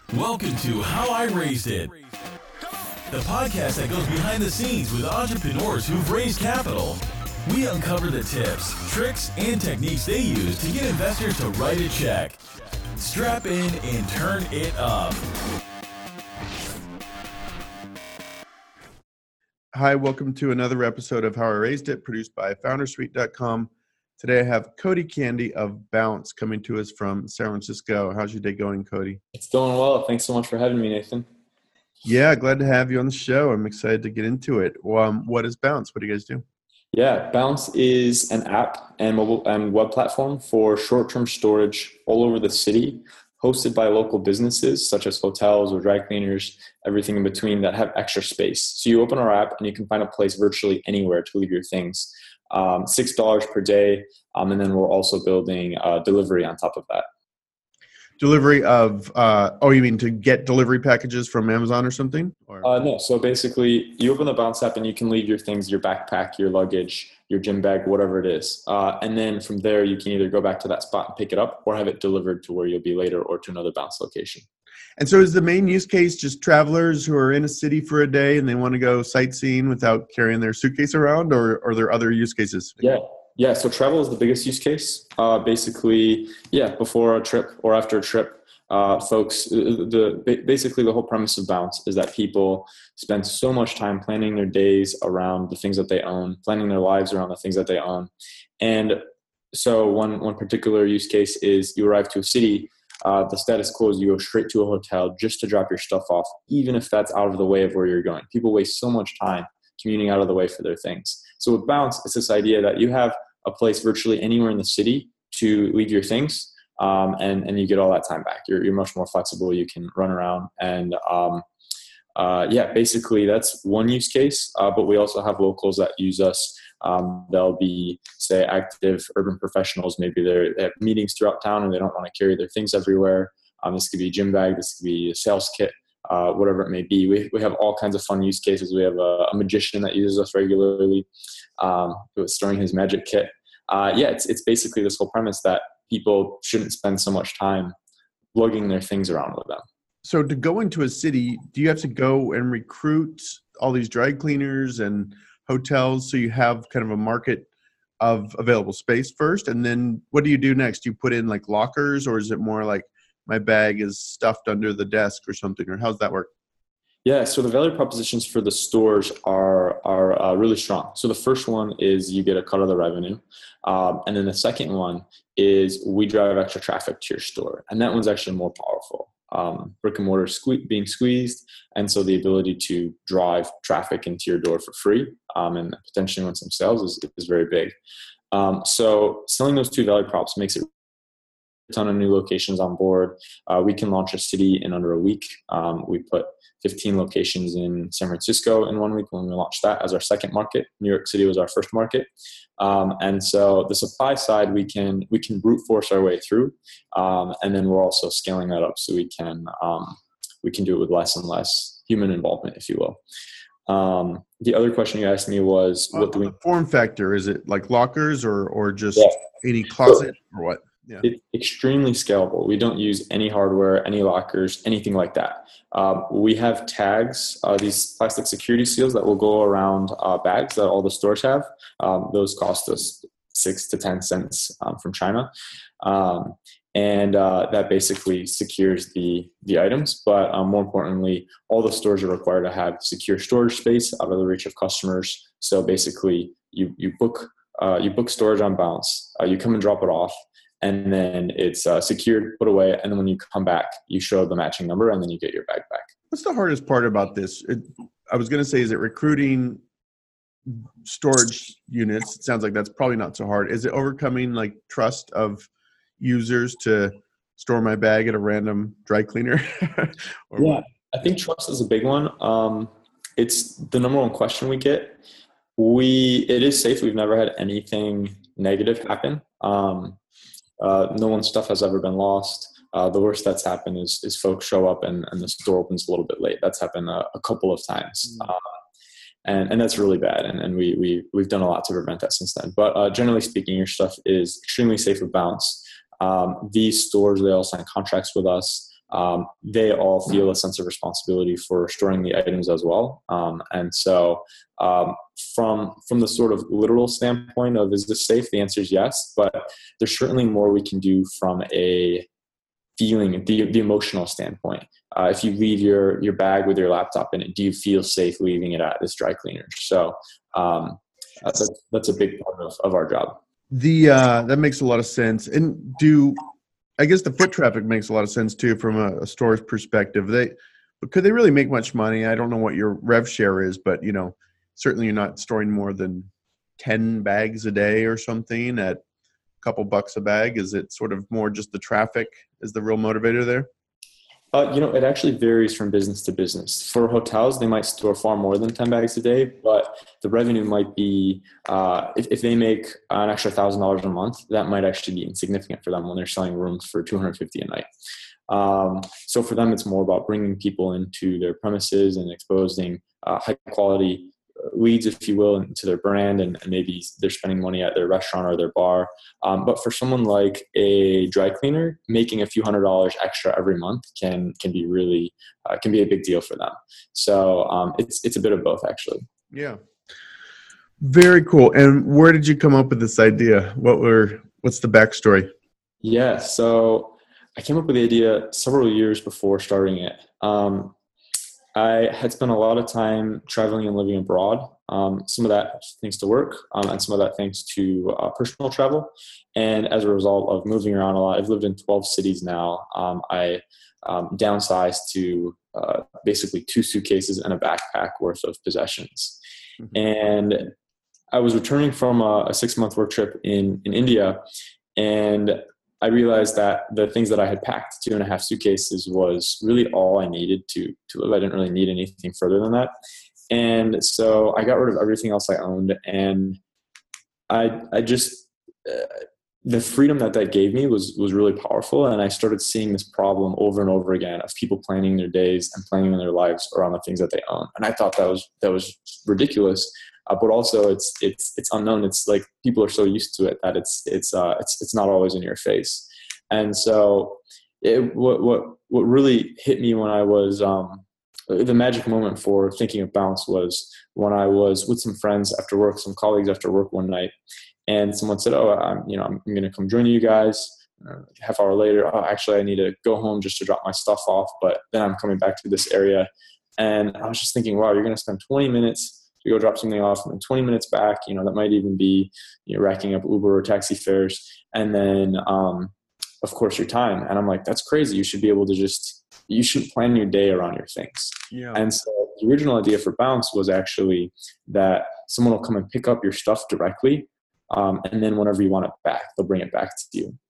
Welcome to How I Raised It, the podcast that goes behind the scenes with entrepreneurs who've raised capital. We uncover the tips, tricks, and techniques they use to get investors to write a check. Strap in and turn it up. Hi, welcome to another episode of How I Raised It, produced by Foundersuite.com. Today I have Cody Candy of Bounce coming to us from San Francisco. How's your day going, Cody? It's going well. Thanks so much for having me, Nathan. Yeah, glad to have you on the show. I'm excited to get into it. What is Bounce? What do you guys do? Yeah, Bounce is an app and mobile and web platform for short-term storage all over the city, hosted by local businesses such as hotels or dry cleaners, everything in between that have extra space. So you open our app and you can find a place virtually anywhere to leave your things. $6 per day, and then we're also building delivery on top of that. Delivery of, you mean to get delivery packages from Amazon or something? No, so basically you open the Bounce app and you can leave your things, your backpack, your luggage, your gym bag, whatever it is. And then from there, you can either go back to that spot and pick it up or have it delivered to where you'll be later or to another Bounce location. And so is the main use case just travelers who are in a city for a day and they want to go sightseeing without carrying their suitcase around, or are there other use cases? Yeah. So travel is the biggest use case. Basically, before a trip or after a trip, basically the whole premise of Bounce is that people spend so much time planning their days around the things that they own, planning their lives around the things that they own. And so one particular use case is you arrive to a city. The status quo is you go straight to a hotel just to drop your stuff off, even if that's out of the way of where you're going. People waste so much time commuting out of the way for their things. So with Bounce, it's this idea that you have a place virtually anywhere in the city to leave your things, and you get all that time back. You're much more flexible. You can run around and basically that's one use case. But we also have locals that use us. They'll be, say, active urban professionals. Maybe they have meetings throughout town and they don't want to carry their things everywhere. This could be a gym bag. This could be a sales kit, whatever it may be. We have all kinds of fun use cases. We have a magician that uses us regularly, storing his magic kit. It's basically this whole premise that people shouldn't spend so much time lugging their things around with them. So to go into a city, do you have to go and recruit all these dry cleaners and hotels so you have kind of a market of available space first? And then what do you do next? Do you put in like lockers, or is it more like my bag is stuffed under the desk or something, or how's that work? Yeah, so the value propositions for the stores are really strong. So the first one is you get a cut of the revenue. And then the second one is we drive extra traffic to your store. And that one's actually more powerful. Brick and mortar being squeezed. And so the ability to drive traffic into your door for free and potentially win some sales is very big. So selling those two value props makes it a ton of new locations on board. We can launch a city in under a week. We put 15 locations in San Francisco in 1 week when we launched that as our second market. New York City was our first market. And so the supply side, we can brute force our way through. And then we're also scaling that up so we can do it with less and less human involvement, if you will. The other question you asked me was, what do we... The form factor, is it like lockers or just any closet or what? Yeah. It's extremely scalable. We don't use any hardware, any lockers, anything like that. We have tags, these plastic security seals that will go around bags that all the stores have. Those cost us 6 to 10 cents from China. And that basically secures the items. But more importantly, all the stores are required to have secure storage space out of the reach of customers. So basically, you book storage on Bounce. You come and drop it off. And then it's secured, put away, and then when you come back, you show the matching number, and then you get your bag back. What's the hardest part about this? I was going to say, is it recruiting storage units? It sounds like that's probably not so hard. Is it overcoming like trust of users to store my bag at a random dry cleaner? I think trust is a big one. It's the number one question we get. It is safe. We've never had anything negative happen. No one's stuff has ever been lost. The worst that's happened is folks show up and the store opens a little bit late. That's happened a couple of times. And that's really bad. And we've done a lot to prevent that since then. But generally speaking, your stuff is extremely safe with Bounce. These stores, they all sign contracts with us. they all feel a sense of responsibility for storing the items as well. And so from the sort of literal standpoint of is this safe, the answer is yes, but there's certainly more we can do from a feeling, the emotional standpoint. If you leave your bag with your laptop in it, do you feel safe leaving it at this dry cleaner? So that's a big part of our job. That makes a lot of sense. And I guess the foot traffic makes a lot of sense too from a store's perspective. Could they really make much money? I don't know what your rev share is, but certainly you're not storing more than 10 bags a day or something at a couple bucks a bag. Is it sort of more just the traffic is the real motivator there? It actually varies from business to business. For hotels, they might store far more than 10 bags a day, but the revenue might be, if they make an extra $1,000 a month, that might actually be insignificant for them when they're selling rooms for $250 a night. So for them, it's more about bringing people into their premises and exposing high quality leads, if you will, into their brand, and maybe they're spending money at their restaurant or their bar. But for someone like a dry cleaner, making a few $100s extra every month can be really can be a big deal for them. So it's a bit of both, actually. Yeah, very cool. And where did you come up with this idea? What's the backstory? Yeah, so I came up with the idea several years before starting it. I had spent a lot of time traveling and living abroad. Some of that thanks to work, and some of that thanks to personal travel. And as a result of moving around a lot, I've lived in 12 cities now. I downsized to basically 2 suitcases and a backpack worth of possessions. Mm-hmm. And I was returning from a 6-month work trip in India, and I realized that the things that I had packed, 2.5 suitcases, was really all I needed to live. I didn't really need anything further than that. And so I got rid of everything else I owned. And I just, the freedom that gave me was really powerful. And I started seeing this problem over and over again of people planning their days and planning their lives around the things that they own. And I thought that was ridiculous. But also it's unknown. It's like people are so used to it that it's not always in your face. And so what really hit me when I was the magic moment for thinking of Bounce was when I was with some friends after work, some colleagues after work one night, and someone said, "Oh, I'm going to come join you guys." Half hour later, "Oh, actually, I need to go home just to drop my stuff off, but then I'm coming back to this area." And I was just thinking, wow, you're going to spend 20 minutes to go drop something off, and then 20 minutes back. That might even be racking up Uber or taxi fares, and then of course your time. And I'm like, that's crazy. You should be able to you should plan your day around your things. Yeah. And so the original idea for Bounce was actually that someone will come and pick up your stuff directly, and then whenever you want it back, they'll bring it back to you.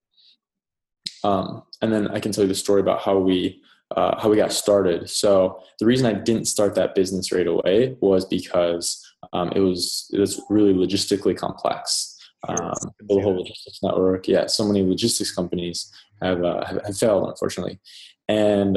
And then I can tell you the story about how we got started. So the reason I didn't start that business right away was because it was really logistically complex. The whole logistics network, so many logistics companies have failed, unfortunately. And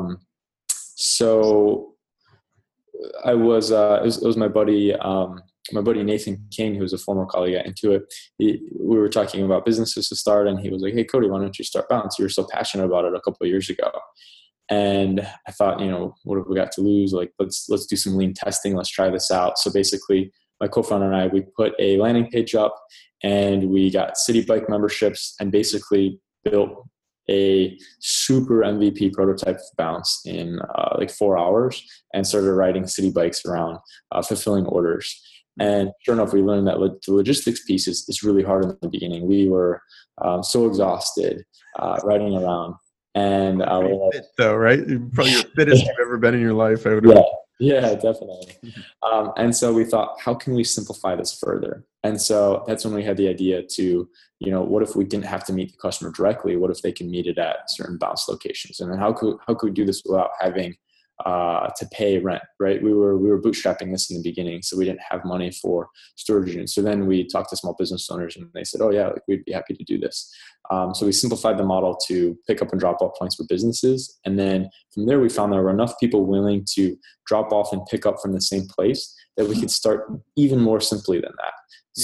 so I was it was my buddy Nathan King, who was a former colleague at Intuit. We were talking about businesses to start, and he was like, "Hey Cody, why don't you start Bounce? You were so passionate about it a couple of years ago." And I thought, what have we got to lose? Like, let's do some lean testing. Let's try this out. So basically, my co-founder and I, we put a landing page up, and we got City Bike memberships, and basically built a super MVP prototype of Bounce in like 4 hours, and started riding City Bikes around, fulfilling orders. And sure enough, we learned that the logistics piece is really hard in the beginning. We were so exhausted riding around. And we're fit though, right? Probably your fittest you've ever been in your life, I would imagine. Yeah, definitely. And so we thought, how can we simplify this further? And so that's when we had the idea to, what if we didn't have to meet the customer directly? What if they can meet it at certain Bounce locations? And then how could we do this without having to pay rent, right? We were bootstrapping this in the beginning, so we didn't have money for storage units. So then we talked to small business owners, and they said, "Oh yeah, like we'd be happy to do this." So we simplified the model to pick up and drop off points for businesses, and then from there we found there were enough people willing to drop off and pick up from the same place that we could start even more simply than that.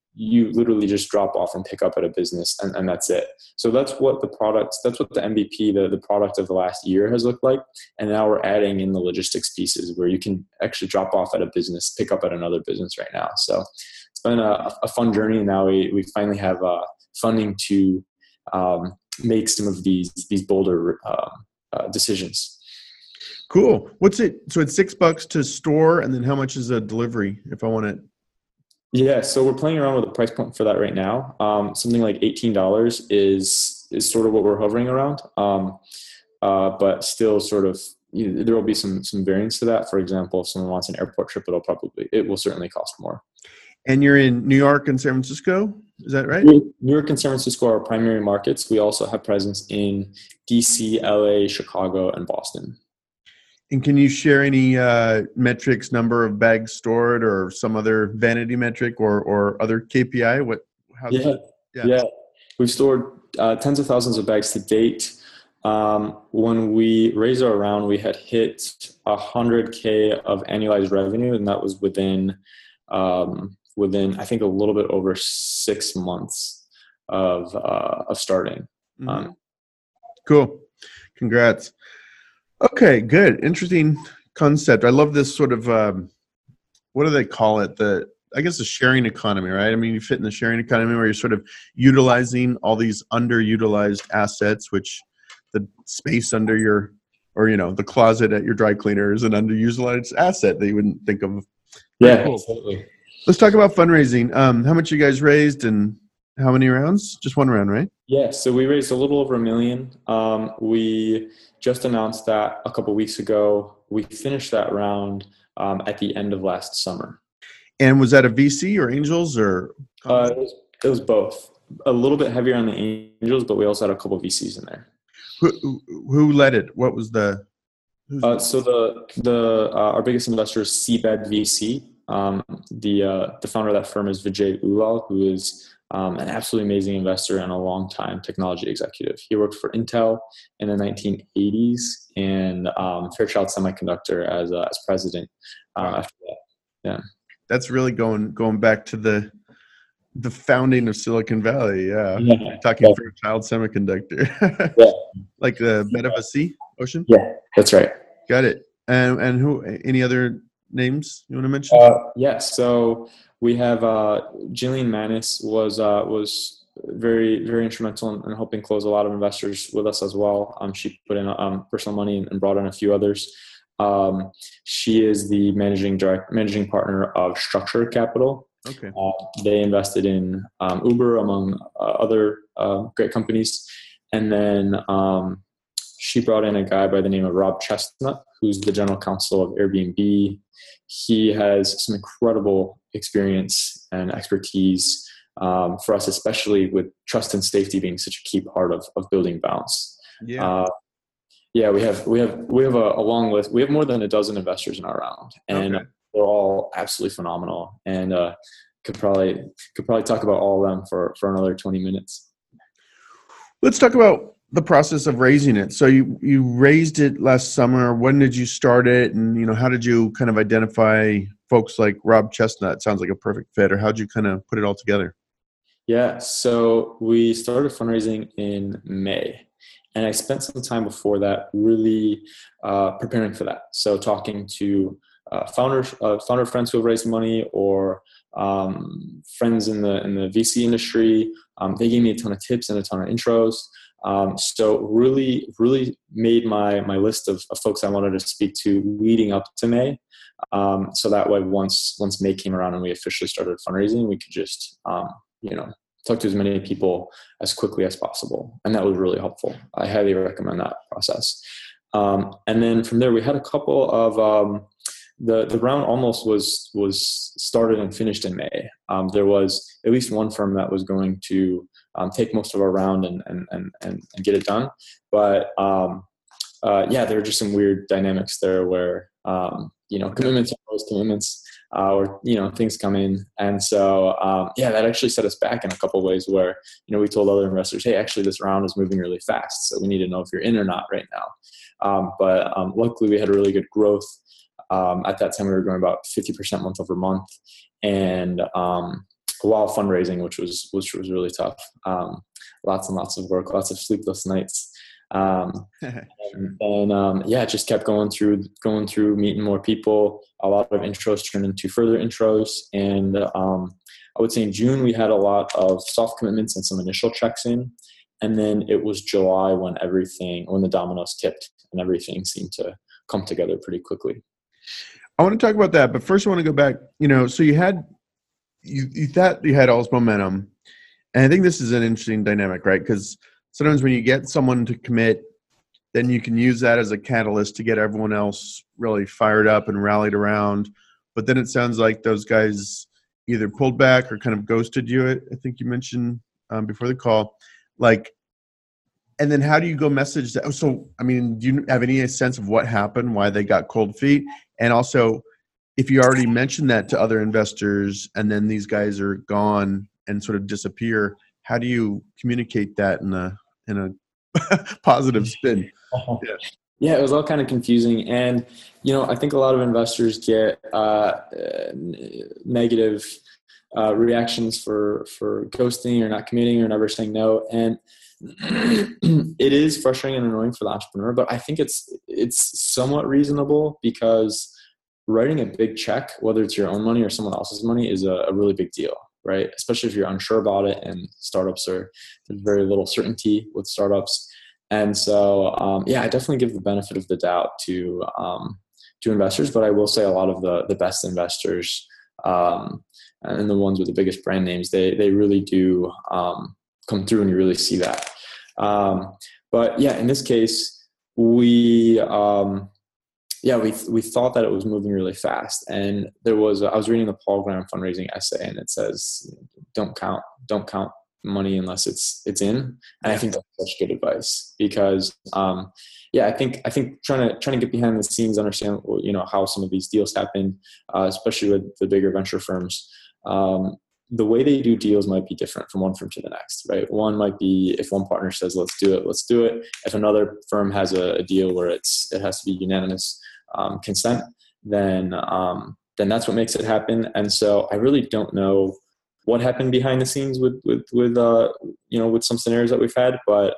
you literally just drop off and pick up at a business, and that's it. So that's what the MVP, the product of the last year has looked like. And now we're adding in the logistics pieces where you can actually drop off at a business, pick up at another business right now. So it's been a fun journey. And now we finally have funding to make some of these bolder decisions. Cool. What's it? So it's $6 to store, and then how much is a delivery if I want it? Yeah, so we're playing around with a price point for that right now. Something like $18 is sort of what we're hovering around, but still sort of there will be some variance to that. For example, if someone wants an airport trip, it will certainly cost more. And you're in New York and San Francisco, is that right? New York and San Francisco are our primary markets. We also have presence in DC, LA, Chicago, and Boston. And can you share any metrics, number of bags stored, or some other vanity metric or other KPI? Yeah. We've stored tens of thousands of bags to date. When we raised our round, we had hit 100K of annualized revenue, and that was within I think a little bit over 6 months of starting. Mm-hmm. Cool. Congrats. Okay, good. Interesting concept. I love this sort of, what do they call it? I guess the sharing economy, right? I mean, you fit in the sharing economy where you're sort of utilizing all these underutilized assets, which the space under the closet at your dry cleaner is an underutilized asset that you wouldn't think of. Yeah, cool. Absolutely. Let's talk about fundraising. How much you guys raised and how many rounds? Just one round, right? Yeah, so we raised a little over $1 million. We just announced that a couple of weeks ago. We finished that round at the end of last summer. And was that a VC or angels or? It was both. A little bit heavier on the angels, but we also had a couple of VCs in there. Who led it? What was the? So our biggest investor is Seabed VC. The founder of that firm is Vijay Ulal, who is an absolutely amazing investor and a long-time technology executive. He worked for Intel in the 1980s and Fairchild Semiconductor as president after that. Yeah, that's really going back to the founding of Silicon Valley. Yeah. Talking Fairchild Semiconductor. Yeah. Like the bed of a sea, ocean. Yeah, that's right. Got it. And who? Any other names you want to mention? Yeah. So we have Jillian Manis was very, very instrumental in helping close a lot of investors with us as well. She put in personal money and brought in a few others. She is the managing partner of Structure Capital. Okay. They invested in Uber among other great companies, and then she brought in a guy by the name of Rob Chestnut, who's the general counsel of Airbnb. He has some incredible experience and expertise for us, especially with trust and safety being such a key part of building Bounce. Yeah. We have a long list. We have more than a dozen investors in our round, and they're all absolutely phenomenal. And could probably talk about all of them for another 20 minutes. Let's talk about the process of raising it. So you raised it last summer. When did you start it? And, how did you kind of identify folks like Rob Chestnut? Sounds like a perfect fit. Or how'd you kind of put it all together? Yeah. So we started fundraising in May. And I spent some time before that really preparing for that. So talking to founder friends who have raised money or friends in the VC industry. They gave me a ton of tips and a ton of intros. So really, really made my list of folks I wanted to speak to leading up to May. So that way, once May came around and we officially started fundraising, we could just, talk to as many people as quickly as possible. And that was really helpful. I highly recommend that process. And then from there, we had a couple of, the round almost was started and finished in May. There was at least one firm that was going to take most of our round and get it done. But there were just some weird dynamics there where commitments are always commitments, or things come in, and so that actually set us back in a couple of ways. Where we told other investors, hey, actually this round is moving really fast, so we need to know if you're in or not right now. But luckily we had really good growth. At that time, we were growing about 50% month over month, and while fundraising, which was really tough. Lots and lots of work, lots of sleepless nights. Yeah, just kept going through, meeting more people. A lot of intros turned into further intros. And I would say in June, we had a lot of soft commitments and some initial checks in. And then it was July when the dominoes tipped and everything seemed to come together pretty quickly. I want to talk about that, but first I want to go back, so you thought you had all this momentum. And I think this is an interesting dynamic, right? Because sometimes when you get someone to commit, then you can use that as a catalyst to get everyone else really fired up and rallied around. But then it sounds like those guys either pulled back or kind of ghosted you. I think you mentioned before the call. And then how do you go message that? So, I mean, do you have any sense of what happened, why they got cold feet? And also, if you already mentioned that to other investors and then these guys are gone and sort of disappear, how do you communicate that in a positive spin? Yeah, it was all kind of confusing. And, I think a lot of investors get negative reactions for ghosting or not committing or never saying no. And it is frustrating and annoying for the entrepreneur, but I think it's somewhat reasonable because writing a big check, whether it's your own money or someone else's money, is a really big deal, right? Especially if you're unsure about it, and startups there's very little certainty with startups. And so, I definitely give the benefit of the doubt to investors, but I will say a lot of the best investors and the ones with the biggest brand names, they really do come through, and you really see that. But yeah, in this case, we thought that it was moving really fast. And I was reading the Paul Graham fundraising essay, and it says, don't count money unless it's in. And I think that's such good advice because, I think trying to get behind the scenes, understand, how some of these deals happen, especially with the bigger venture firms, the way they do deals might be different from one firm to the next, right? One might be if one partner says, let's do it. If another firm has a deal where it has to be unanimous consent, then that's what makes it happen. And so I really don't know what happened behind the scenes with some scenarios that we've had, but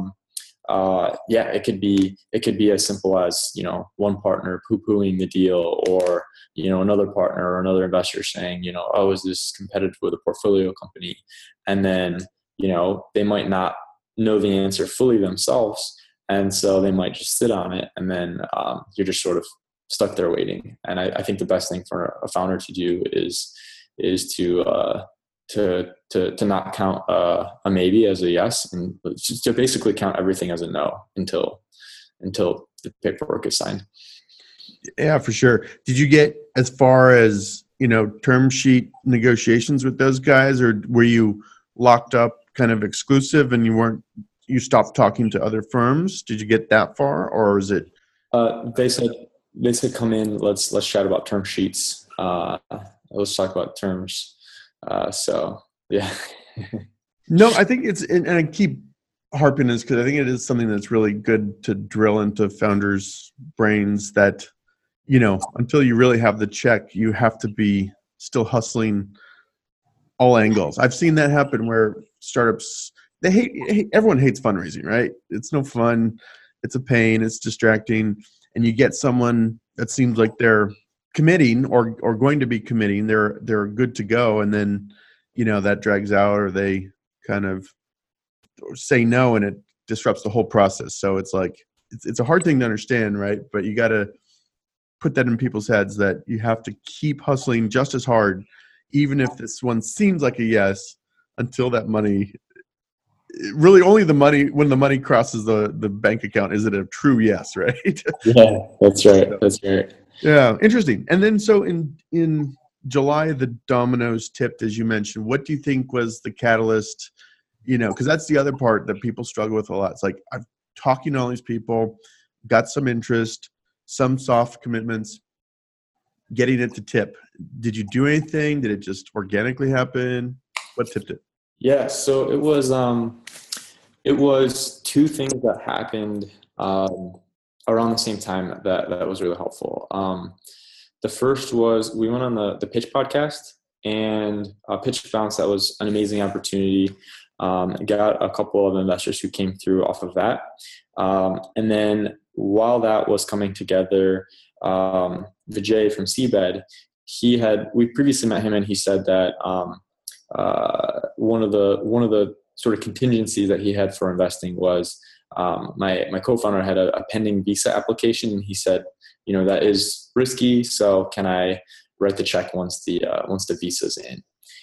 it could be as simple as, one partner poo-pooing the deal, or, another partner or another investor saying, is this competitive with a portfolio company? And then, they might not know the answer fully themselves. And so they might just sit on it, and then you're just sort of stuck there waiting. And I think the best thing for a founder to do is to not count a maybe as a yes, and just to basically count everything as a no until the paperwork is signed. Yeah, for sure. Did you get as far as, term sheet negotiations with those guys, or were you locked up kind of exclusive and you stopped talking to other firms? Did you get that far, or is it? They said, come in, let's chat about term sheets. Let's talk about terms. Yeah. No, I think and I keep harping this because I think it is something that's really good to drill into founders' brains that, until you really have the check, you have to be still hustling all angles. I've seen that happen where startups, everyone hates fundraising, right? It's no fun. It's a pain. It's distracting. And you get someone that seems like they're committing or going to be committing, they're good to go, and then that drags out, or they kind of say no, and it disrupts the whole process. So it's like it's a hard thing to understand, right? But you got to put that in people's heads that you have to keep hustling just as hard, even if this one seems like a yes, until that money. Really, only when the money crosses the bank account is it a true yes, right? Yeah, that's right. That's right. Yeah, interesting. And then so in July, the dominoes tipped, as you mentioned. What do you think was the catalyst? Because that's the other part that people struggle with a lot. It's like, I'm talking to all these people, got some interest, some soft commitments, getting it to tip. Did you do anything? Did it just organically happen? What tipped it? Yeah, so it was two things that happened around the same time that was really helpful. The first was we went on the Pitch podcast, and pitched Bounce. That was an amazing opportunity. Got a couple of investors who came through off of that. And then while that was coming together, Vijay from Seabed, we previously met him, and he said that one of the sort of contingencies that he had for investing was my co-founder had a pending visa application, and he said, that is risky, so can I write the check once the visa's in?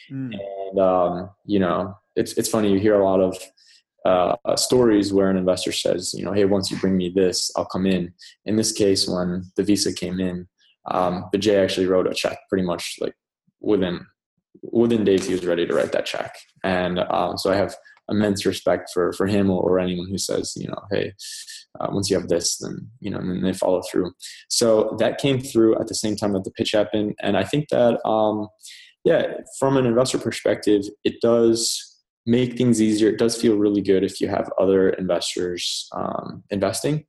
And it's funny, you hear a lot of stories where an investor says, hey, once you bring me this, I'll come in. In this case, when the visa came in, Vijay actually wrote a check pretty much like within days. He was ready to write that check. And so I have immense respect for him or anyone who says, hey, once you have this, then, and then they follow through. So that came through at the same time that the pitch happened. And I think that, from an investor perspective, it does make things easier. It does feel really good if you have other investors investing.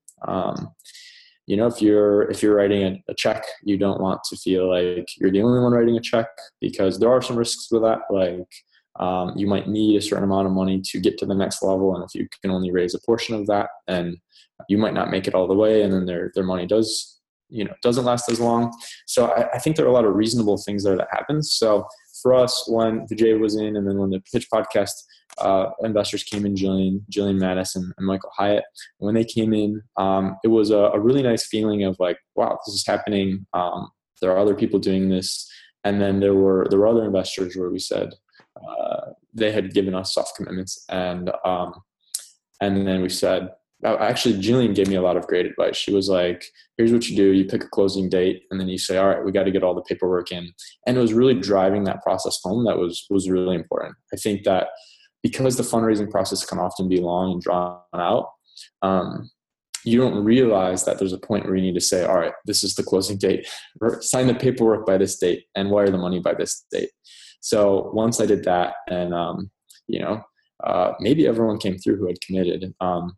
If you're writing a check, you don't want to feel like you're the only one writing a check, because there are some risks with that. Like you might need a certain amount of money to get to the next level, and if you can only raise a portion of that, then you might not make it all the way, and then their money doesn't last as long. So I think there are a lot of reasonable things there that happen. So for us, when Vijay was in, and then when the Pitch Podcast investors came in, Jillian Mattis and Michael Hyatt, when they came in, it was a really nice feeling of like, wow, this is happening. There are other people doing this. And then there were other investors where we said they had given us soft commitments, and then we said, actually, Jillian gave me a lot of great advice. She was like, here's what you do. You pick a closing date, and then you say, all right, we got to get all the paperwork in. And it was really driving that process home. That was really important. I think that because the fundraising process can often be long and drawn out, you don't realize that there's a point where you need to say, all right, this is the closing date. Sign the paperwork by this date and wire the money by this date. So once I did that, and, maybe everyone came through who had committed.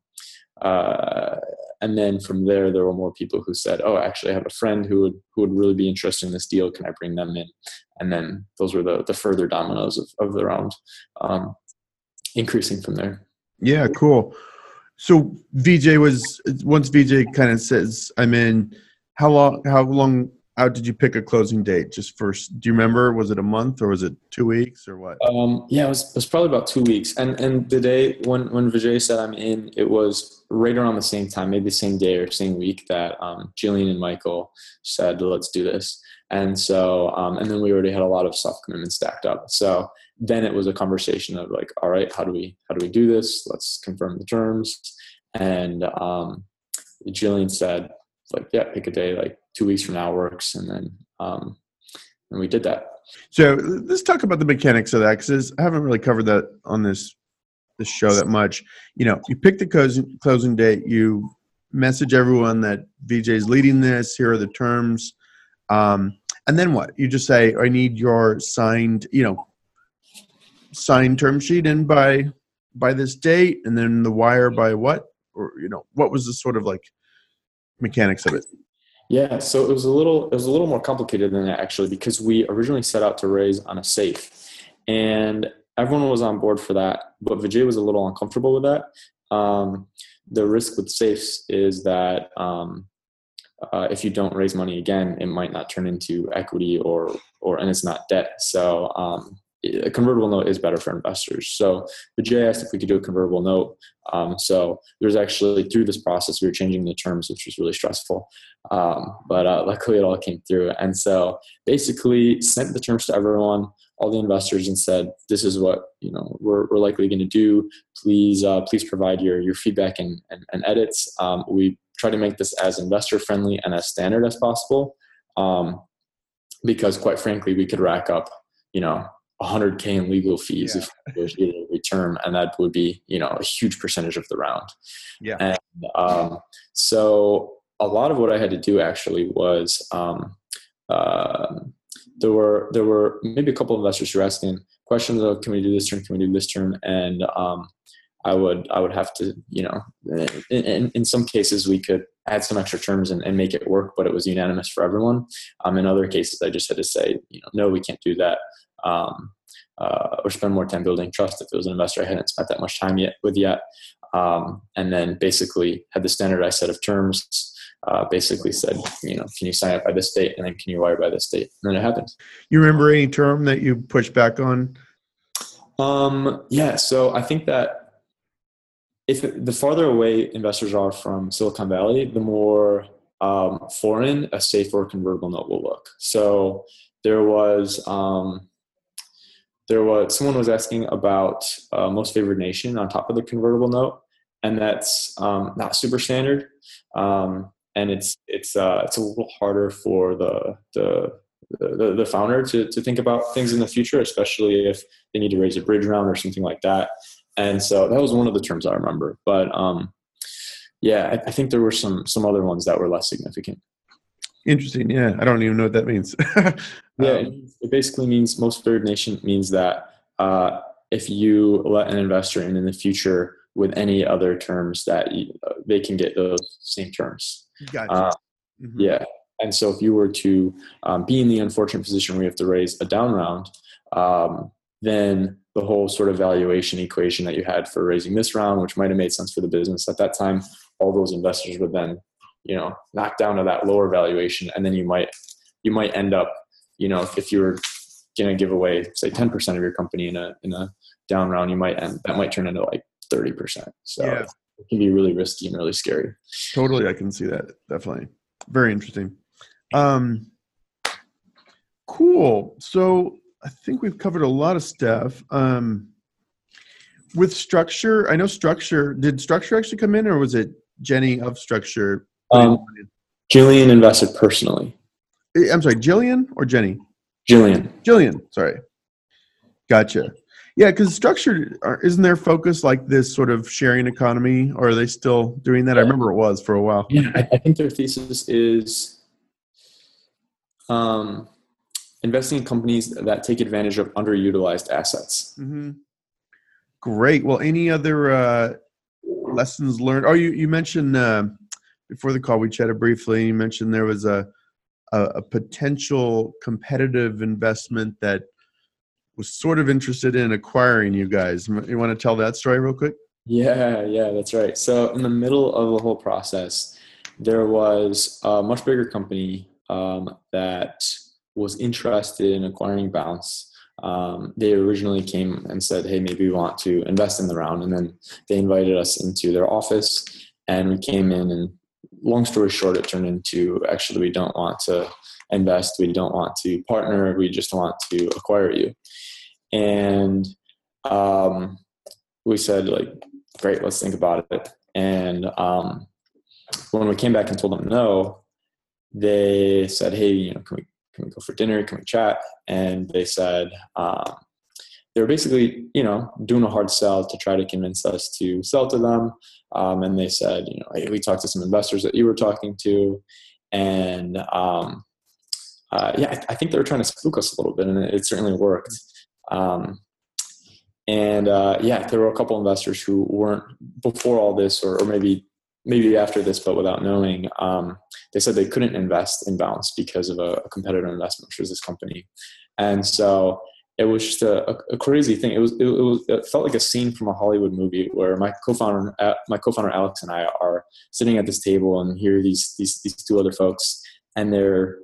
And then from there were more people who said, oh, actually I have a friend who would really be interested in this deal. Can I bring them in? And then those were the further dominoes of the round, increasing from there. Yeah, cool. So once VJ kind of says, I'm in, how long out did you pick a closing date? Just first, do you remember, was it a month or was it 2 weeks or what? It was probably about 2 weeks. And the day when Vijay said I'm in, it was right around the same time, maybe the same day or same week that Jillian and Michael said, let's do this. And so, and then we already had a lot of soft commitments stacked up. So then it was a conversation of like, all right, how do we do this? Let's confirm the terms. And Jillian said, like, yeah, pick a day, like 2 weeks from now works. And then we did that. So let's talk about the mechanics of that, because I haven't really covered that on this show that much. You pick the closing date, you message everyone that VJ is leading this, here are the terms. And then what? You just say, I need your signed term sheet in by this date, and then the wire by what? Or, what was the sort of like mechanics of it? Yeah, so it was a little more complicated than that, actually, because we originally set out to raise on a safe, and everyone was on board for that, but Vijay was a little uncomfortable with that. The risk with safes is that if you don't raise money again, it might not turn into equity and it's not debt. So a convertible note is better for investors. So Vijay asked if we could do a convertible note. So there's actually, through this process, we were changing the terms, which was really stressful. But luckily it all came through. And so basically sent the terms to everyone, all the investors, and said, this is what, we're likely going to do. Please provide your feedback and edits. We try to make this as investor friendly and as standard as possible. Because quite frankly, we could rack up, $100K in legal fees if we negotiated every term, and that would be, a huge percentage of the round. Yeah. And so a lot of what I had to do actually was there were maybe a couple of investors who were asking questions of, can we do this term? Can we do this term? And I would have to, in some cases we could add some extra terms and make it work, but it was unanimous for everyone. In other cases, I just had to say, no, we can't do that. or spend more time building trust if it was an investor I hadn't spent that much time yet. And then basically had the standardized set of terms, basically said, can you sign up by this date? And then can you wire by this date? And then it happens. You remember any term that you pushed back on? Yeah. So I think that the farther away investors are from Silicon Valley, the more foreign a safer convertible note will look. So there was someone was asking about most favored nation on top of the convertible note, and that's not super standard. And it's a little harder for the founder to think about things in the future, especially if they need to raise a bridge round or something like that. And so that was one of the terms I remember. But yeah, I think there were some other ones that were less significant. Interesting. Yeah, I don't even know what that means. Yeah, it basically means most favored nation means that if you let an investor in the future with any other terms, that they can get those same terms. Gotcha. Yeah. And so if you were to be in the unfortunate position where you have to raise a down round, then the whole sort of valuation equation that you had for raising this round, which might have made sense for the business at that time, all those investors would then, knock down to that lower valuation. And then you might end up, if you were going to give away, say, 10% of your company in a down round, that might turn into like 30%. So yeah. It can be really risky and really scary. Totally. I can see that. Definitely. Very interesting. Cool. So I think we've covered a lot of stuff. With Structure, I know Structure, did Structure actually come in, or was it Jenny of Structure? Jillian invested personally. I'm sorry, Jillian or Jenny? Jillian. Sorry. Gotcha. Yeah, because Structure, isn't their focus like this sort of sharing economy, or are they still doing that? I remember it was for a while. Yeah, I think their thesis is investing in companies that take advantage of underutilized assets. Mm-hmm. Great. Well, any other lessons learned? Oh, you mentioned before the call, we chatted briefly. You mentioned there was a potential competitive investment that was sort of interested in acquiring you guys. You want to tell that story real quick? Yeah, that's right. So in the middle of the whole process, there was a much bigger company that was interested in acquiring Bounce. They originally came and said, hey, maybe we want to invest in the round. And then they invited us into their office, and we came in, and long story short, it turned into, actually, we don't want to invest. We don't want to partner. We just want to acquire you. And we said, like, great, let's think about it. And when we came back and told them no, they said, hey, can we go for dinner? Can we chat? And they said, they were basically, doing a hard sell to try to convince us to sell to them. And they said, hey, we talked to some investors that you were talking to. And I think they were trying to spook us a little bit, and it certainly worked. There were a couple investors who weren't before all this, or maybe after this, but without knowing. They said they couldn't invest in Bounce because of a competitor investment, which was this company. And so it was just a crazy thing. It felt like a scene from a Hollywood movie where my co-founder Alex and I are sitting at this table, and here are these two other folks, and they're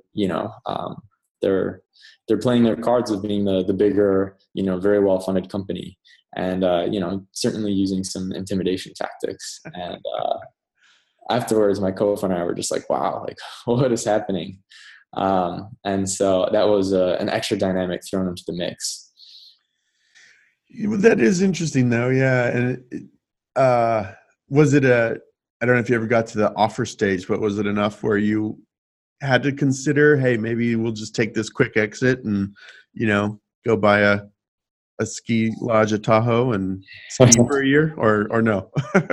playing their cards of being the bigger, very well funded company, and certainly using some intimidation tactics. And afterwards, my co-founder and I were just like, wow, like, what is happening? And so that was an extra dynamic thrown into the mix. That is interesting, though. Yeah. And was it I don't know if you ever got to the offer stage, but was it enough where you had to consider, hey, maybe we'll just take this quick exit and, go buy a ski lodge at Tahoe and ski for a year, or no?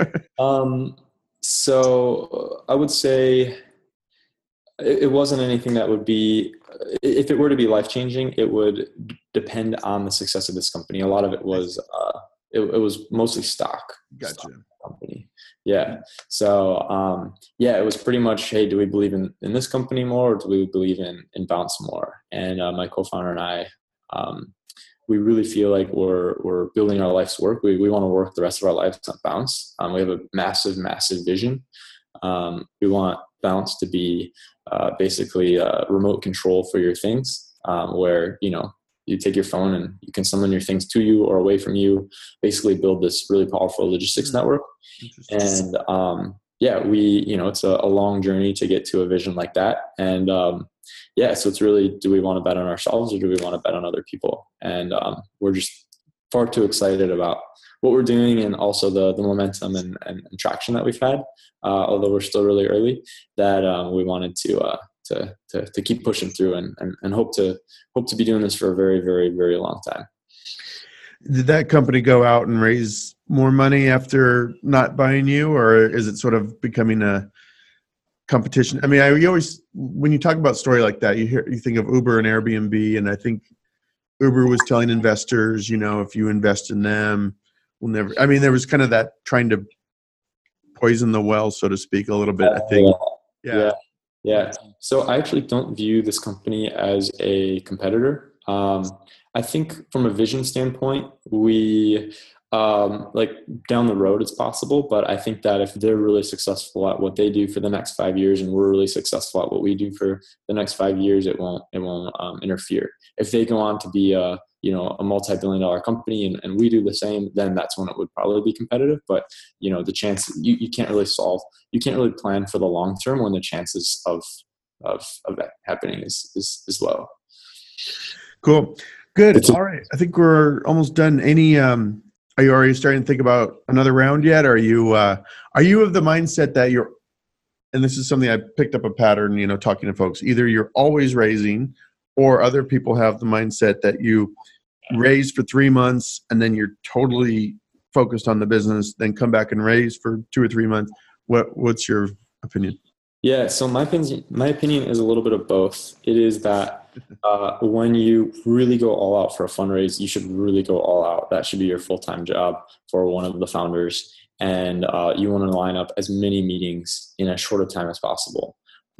So I would say it wasn't anything that would be, if it were to be life-changing, it would depend on the success of this company. A lot of it was, it was mostly stock. Gotcha. Stock company. Yeah. So, it was pretty much, hey, do we believe in this company more, or do we believe in Bounce more? And my co-founder and I we really feel like we're building our life's work. We want to work the rest of our lives at Bounce. We have a massive vision. We want Bounce to be basically remote control for your things, where you take your phone and you can summon your things to you or away from you. Basically, build this really powerful logistics network. And it's a long journey to get to a vision like that. And so it's really, do we want to bet on ourselves or do we want to bet on other people? And we're just far too excited about what we're doing, and also the momentum and traction that we've had, although we're still really early, that we wanted to keep pushing through and hope to be doing this for a very, very, very long time. Did that company go out and raise more money after not buying you, or is it sort of becoming a competition? I mean, you always, when you talk about a story like that, you think of Uber and Airbnb, and I think Uber was telling investors, if you invest in them, we'll never. I mean, there was kind of that trying to poison the well, so to speak, a little bit. I think. Yeah. So I actually don't view this company as a competitor. I think from a vision standpoint, we down the road it's possible, but I think that if they're really successful at what they do for the next 5 years and we're really successful at what we do for the next 5 years, it won't interfere. If they go on to be a multi-billion-dollar company and we do the same, then that's when it would probably be competitive. But the chance, you can't really plan for the long term when the chances of that happening is low. Cool. Good. All right. I think we're almost done. Are you already starting to think about another round yet? Are you of the mindset that you're, and this is something I picked up a pattern, talking to folks, either you're always raising, or other people have the mindset that you raise for 3 months and then you're totally focused on the business, then come back and raise for 2 or 3 months. What's your opinion? Yeah, so my opinion is a little bit of both. It is that when you really go all out for a fundraise, you should really go all out. That should be your full-time job for one of the founders. And you want to line up as many meetings in as short a time as possible.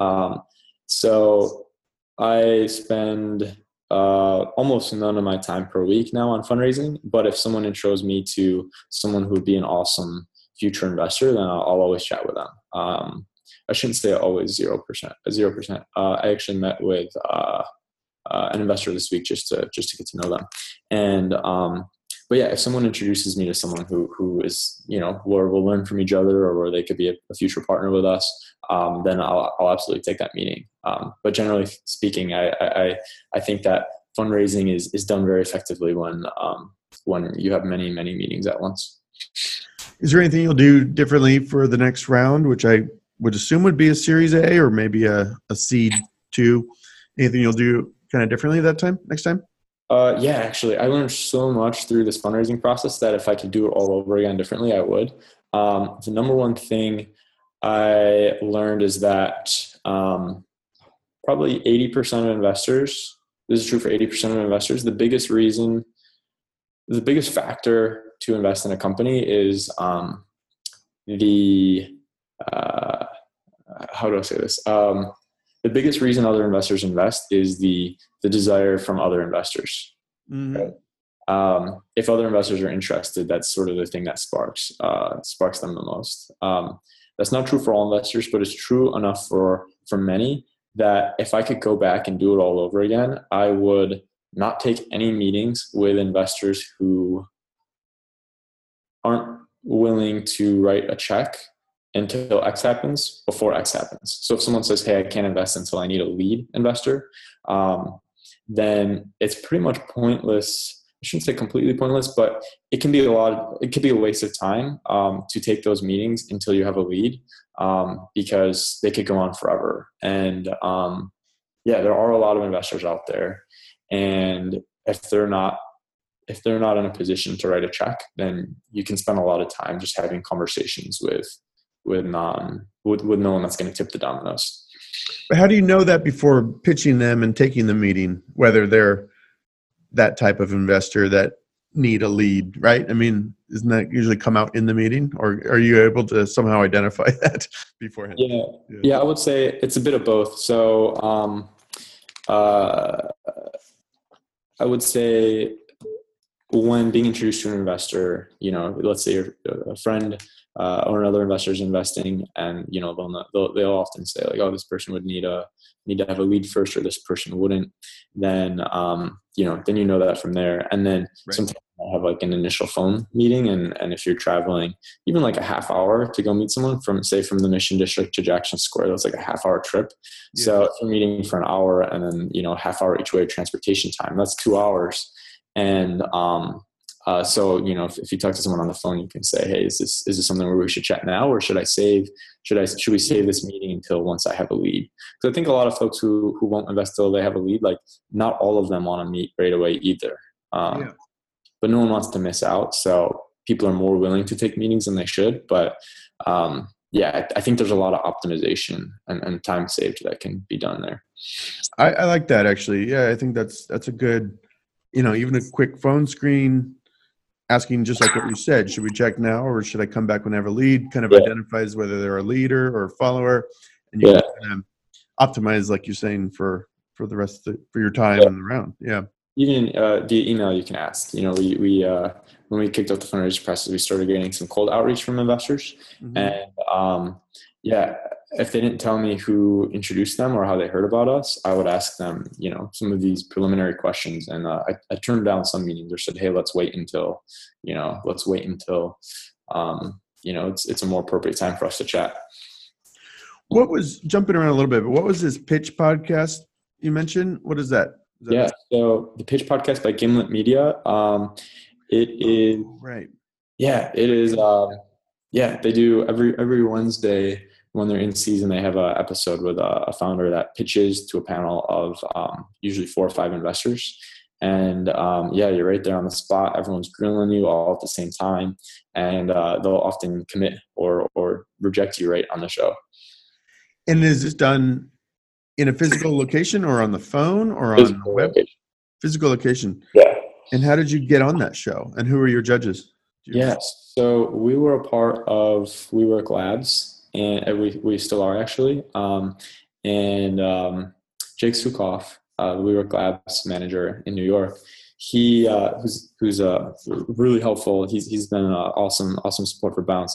So I spend almost none of my time per week now on fundraising. But if someone intros me to someone who would be an awesome future investor, then I'll always chat with them. I shouldn't say always 0%. I actually met with an investor this week just to get to know them. And but yeah, if someone introduces me to someone who is where we'll learn from each other, or where they could be a future partner with us, then I'll absolutely take that meeting. But generally speaking, I think that fundraising is done very effectively when you have many meetings at once. Is there anything you'll do differently for the next round, which I would assume would be a Series A or maybe a seed 2? Anything you'll do kind of differently next time? Yeah, actually, I learned so much through this fundraising process that if I could do it all over again differently, I would. The number one thing I learned is that probably 80% of investors, this is true for 80% of investors, the biggest factor to invest in a company is how do I say this? The biggest reason other investors invest is the desire from other investors. Mm-hmm. Right? If other investors are interested, that's sort of the thing that sparks them the most. That's not true for all investors, but it's true enough for many that if I could go back and do it all over again, I would not take any meetings with investors who aren't willing to write a check until X happens before X happens. So if someone says, hey, I can't invest until I need a lead investor, then it's pretty much pointless. I shouldn't say completely pointless, but it can be a waste of time to take those meetings until you have a lead, because they could go on forever. And there are a lot of investors out there, and if they're not in a position to write a check, then you can spend a lot of time just having conversations with no one that's going to tip the dominoes. But how do you know that before pitching them and taking the meeting, whether they're that type of investor that need a lead, right? I mean, doesn't that usually come out in the meeting, or are you able to somehow identify that beforehand? Yeah, I would say it's a bit of both. So I would say when being introduced to an investor, let's say a friend or another investor is investing, and they'll often say like, oh, this person would need to have a lead first, or this person wouldn't. Then then that from there, and then sometimes I have like an initial phone meeting, and if you're traveling even like a half hour to go meet someone from the Mission District to Jackson Square, that's like a half hour trip. Yeah. So if you're meeting for an hour and then half hour each way of transportation time, that's 2 hours. And so if you talk to someone on the phone, you can say, hey, is this something where we should chat now, or should we save this meeting until once I have a lead? Because I think a lot of folks who won't invest till they have a lead, like not all of them want to meet right away either. But no one wants to miss out. So people are more willing to take meetings than they should. But I think there's a lot of optimization and time saved that can be done there. I like that, actually. Yeah, I think that's a good, even a quick phone screen, asking just like what you said, should we check now or should I come back when I have a lead? Kind of identifies whether they're a leader or a follower, and you can kind of optimize, like you're saying, for the rest of for your time in the round. Yeah. Even via email, you can ask. We when we kicked off the fundraiser process, we started getting some cold outreach from investors, and if they didn't tell me who introduced them or how they heard about us, I would ask them, some of these preliminary questions. And I turned down some meetings or said, hey, let's wait until it's a more appropriate time for us to chat. What was, jumping around a little bit, but what was this pitch podcast you mentioned? What is that? So the Pitch Podcast by Gimlet Media. It is right. Yeah, it is. They do every Wednesday when they're in season. They have an episode with a founder that pitches to a panel of usually 4 or 5 investors. And you're right there on the spot. Everyone's grilling you all at the same time, and they'll often commit or reject you right on the show. And is this done in a physical location or on the phone or on the web? Physical location. Yeah. And how did you get on that show? And who were your judges? Yes. So we were a part of WeWork Labs, and we still are actually. Jake Sukoff, the WeWork Labs manager in New York, he who's really helpful. He's been an awesome support for Bounce.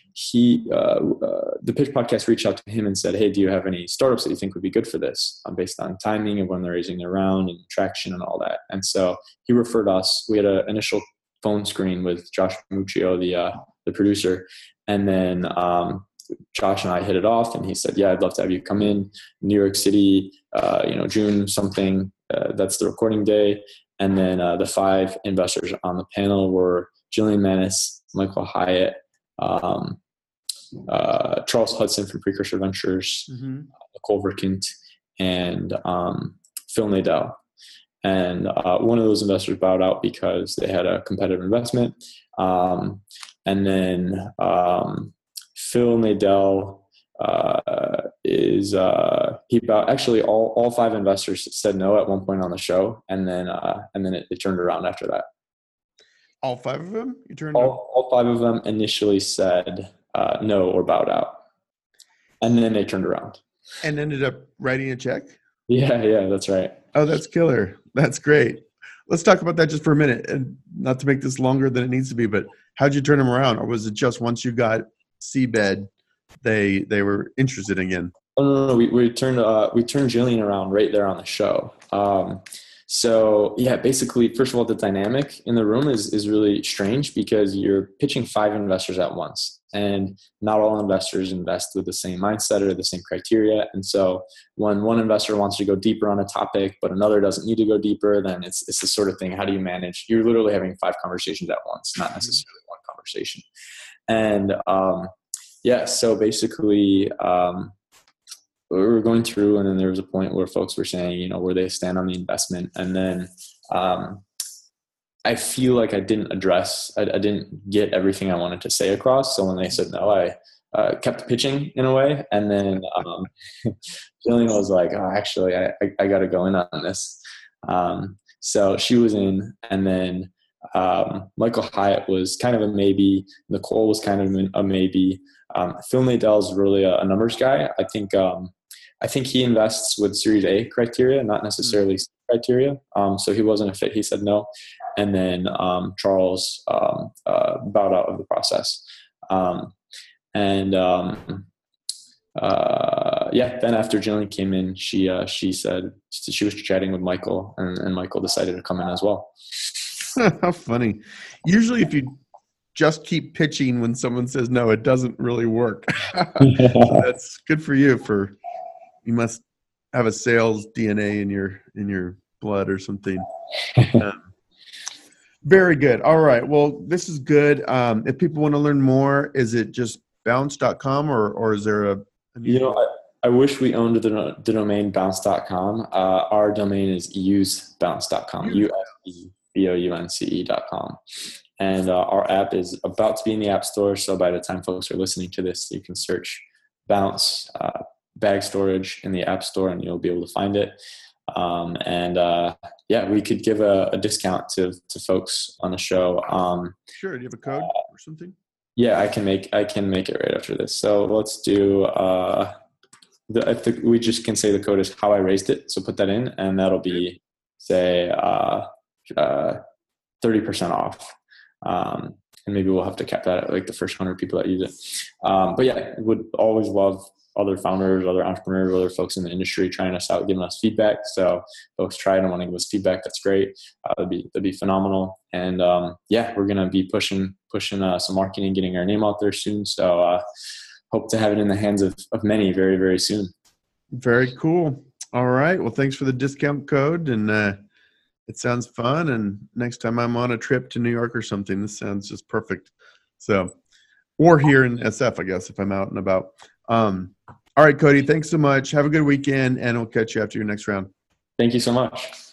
The Pitch Podcast reached out to him and said, hey, do you have any startups that you think would be good for this, based on timing of when they're raising their round and traction and all that? And so he referred us. We had an initial phone screen with Josh Muccio, the producer, and then Josh and I hit it off, and he said, yeah, I'd love to have you come in New York City, June something. That's the recording day. And then the 5 investors on the panel were Jillian Manis, Michael Hyatt, Charles Hudson from Precursor Ventures, Nicole Verkint, and Phil Nadell. And one of those investors bowed out because they had a competitive investment. And then Phil Nadell he bowed. Actually, all 5 investors said no at one point on the show, and then it turned around after that. All 5 of them? All 5 of them initially said no or bowed out. And then they turned around. And ended up writing a check? Yeah, that's right. Oh, that's killer. That's great. Let's talk about that just for a minute, and not to make this longer than it needs to be, but how'd you turn them around? Or was it just once you got seabed, they were interested again? Oh, no. We turned Jillian around right there on the show. So basically, first of all, the dynamic in the room is really strange because you're pitching 5 investors at once, and not all investors invest with the same mindset or the same criteria. And so when one investor wants to go deeper on a topic, but another doesn't need to go deeper, then it's the sort of thing. How do you manage? You're literally having 5 conversations at once, not necessarily one conversation. And so basically, we were going through, and then there was a point where folks were saying, where they stand on the investment. And then I feel like I didn't get everything I wanted to say across. So when they said no, I kept pitching in a way. And then Jillian was like, oh, actually, I got to go in on this. So she was in, and then Michael Hyatt was kind of a maybe. Nicole was kind of a maybe. Phil Nadell's really a numbers guy. I think he invests with Series A criteria, not necessarily C criteria. So he wasn't a fit. He said no. And then Charles bowed out of the process. Then after Jillian came in, she said she was chatting with Michael, and Michael decided to come in as well. How funny. Usually if you just keep pitching when someone says no, it doesn't really work. So that's good for you. You must have a sales DNA in your blood or something. Very good. All right. Well, this is good. If people want to learn more, is it just bounce.com or is there I wish we owned the domain bounce.com. Our domain is usebounce.com, usebounce.com. And our app is about to be in the App Store. So by the time folks are listening to this, you can search Bounce bag storage in the App Store and you'll be able to find it. We could give a discount to folks on the show. Sure. Do you have a code or something? Yeah, I can make it right after this. So let's do, I think we just can say the code is how I raised it. So put that in and that'll be, say, 30% off. And maybe we'll have to cap that at like the first 100 people that use it. Would always love other founders, other entrepreneurs, other folks in the industry trying us out, giving us feedback. So folks try it and want to give us feedback. That's great. That'd be phenomenal. And we're going to be pushing some marketing, getting our name out there soon. So hope to have it in the hands of many very, very soon. Very cool. All right. Well, thanks for the discount code. And it sounds fun. And next time I'm on a trip to New York or something, this sounds just perfect. So, or here in SF, I guess, if I'm out and about. All right, Cody, thanks so much. Have a good weekend, and we'll catch you after your next round. Thank you so much.